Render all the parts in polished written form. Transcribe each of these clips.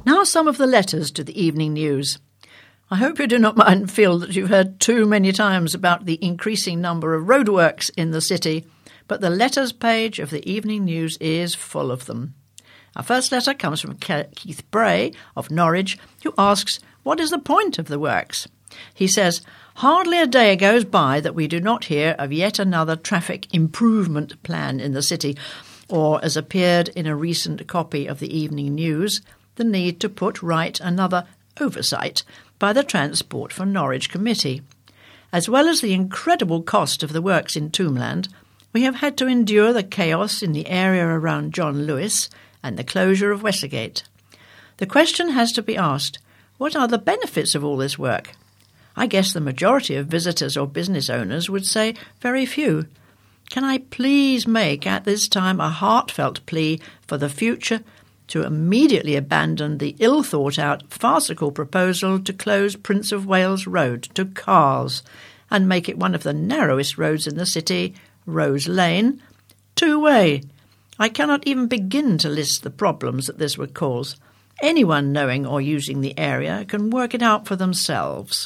Now some of the letters to the evening news. I hope you do not feel that you've heard too many times about the increasing number of roadworks in the city, but the letters page of the evening news is full of them. Our first letter comes from Keith Bray of Norwich, who asks, what is the point of the works? He says, hardly a day goes by that we do not hear of yet another traffic improvement plan in the city, or, as appeared in a recent copy of the Evening News, the need to put right another oversight by the Transport for Norwich Committee. As well as the incredible cost of the works in Tombland, we have had to endure the chaos in the area around John Lewis and the closure of Westergate. The question has to be asked, what are the benefits of all this work? I guess the majority of visitors or business owners would say very few. Can I please make at this time a heartfelt plea for the future to immediately abandon the ill-thought-out farcical proposal to close Prince of Wales Road to cars and make it one of the narrowest roads in the city, Rose Lane, two-way. I cannot even begin to list the problems that this would cause. Anyone knowing or using the area can work it out for themselves.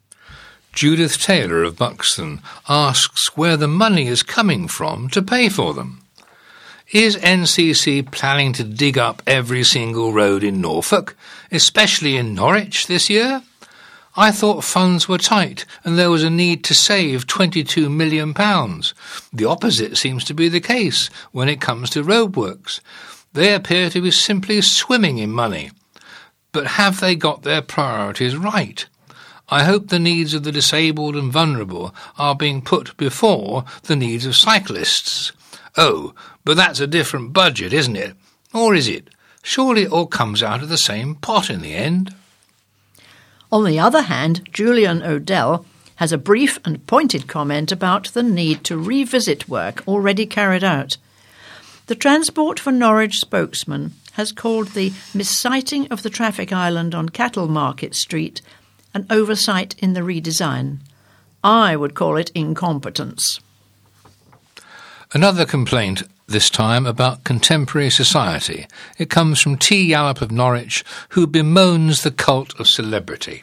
Judith Taylor of Buxton asks where the money is coming from to pay for them. Is NCC planning to dig up every single road in Norfolk, especially in Norwich this year? I thought funds were tight and there was a need to save £22 million. The opposite seems to be the case when it comes to roadworks. They appear to be simply swimming in money. But have they got their priorities right? I hope the needs of the disabled and vulnerable are being put before the needs of cyclists. Oh, but that's a different budget, isn't it? Or is it? Surely it all comes out of the same pot in the end. On the other hand, Julian O'Dell has a brief and pointed comment about the need to revisit work already carried out. The Transport for Norwich spokesman has called the missighting of the traffic island on Cattle Market Street an oversight in the redesign. I would call it incompetence. Another complaint, this time about contemporary society. It comes from T. Yallop of Norwich, who bemoans the cult of celebrity.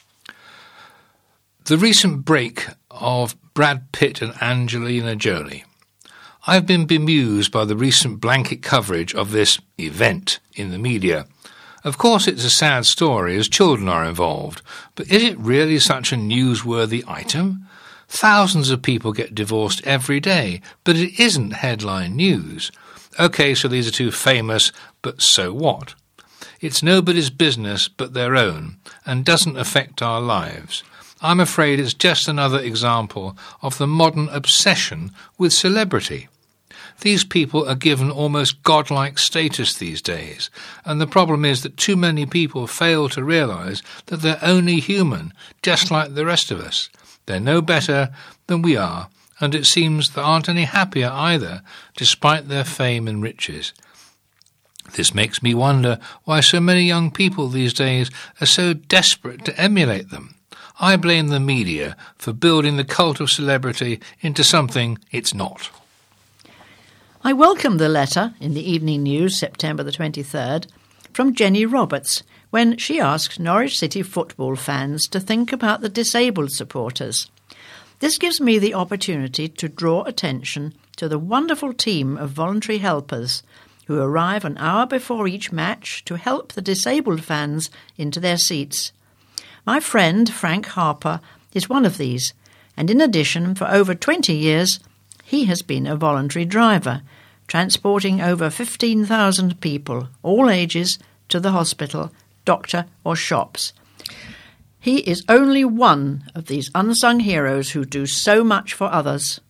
The recent break of Brad Pitt and Angelina Jolie. I've been bemused by the recent blanket coverage of this event in the media. Of course it's a sad story as children are involved, but is it really such a newsworthy item? Thousands of people get divorced every day, but it isn't headline news. OK, so these are two famous, but so what? It's nobody's business but their own, and doesn't affect our lives. I'm afraid it's just another example of the modern obsession with celebrity. These people are given almost godlike status these days, and the problem is that too many people fail to realise that they're only human, just like the rest of us. They're no better than we are, and it seems they aren't any happier either, despite their fame and riches. This makes me wonder why so many young people these days are so desperate to emulate them. I blame the media for building the cult of celebrity into something it's not. I welcome the letter in the Evening News, September the 23rd, from Jenny Roberts, when she asks Norwich City football fans to think about the disabled supporters. This gives me the opportunity to draw attention to the wonderful team of voluntary helpers who arrive an hour before each match to help the disabled fans into their seats. My friend Frank Harper is one of these, and in addition, for over 20 years, he has been a voluntary driver, transporting over 15,000 people, all ages, to the hospital, doctor or shops. He is only one of these unsung heroes who do so much for others.